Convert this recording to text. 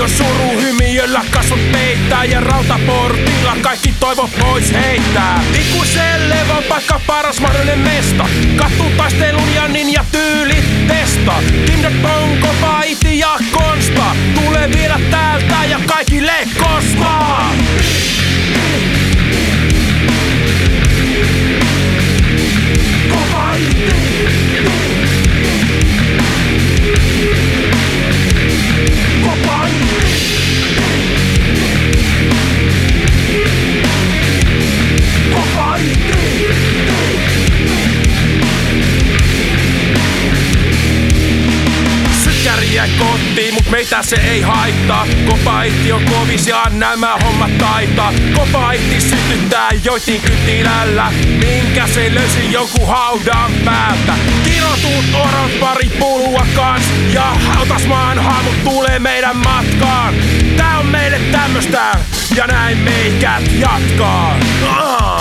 Jos suruhymiöllä kasvot peittää ja rautaportilla kaikki toivo pois heittää. Ikuisen levon paikka paras mahdollinen mesta. Kattuu taistelun ja ninja tyyli testa. Timdot kova iti ja konsta. Tulee viedä täältä ja kaikille kostaa. Kova iti. Kova iti. Kova iti. Sykäriä kotiin, mut meitä se ei haittaa. Kopaitti on kovis ja nämä hommat taitaa. Kopaitti sytyttää joitin kytilällä, minkä se löysi joku haudan päältä. Kirotut orot pari pulua kans, ja hautasmaan haamut tulee meidän matkaan. Tää on meille tämmöstä, ja näin meikät jatkaa.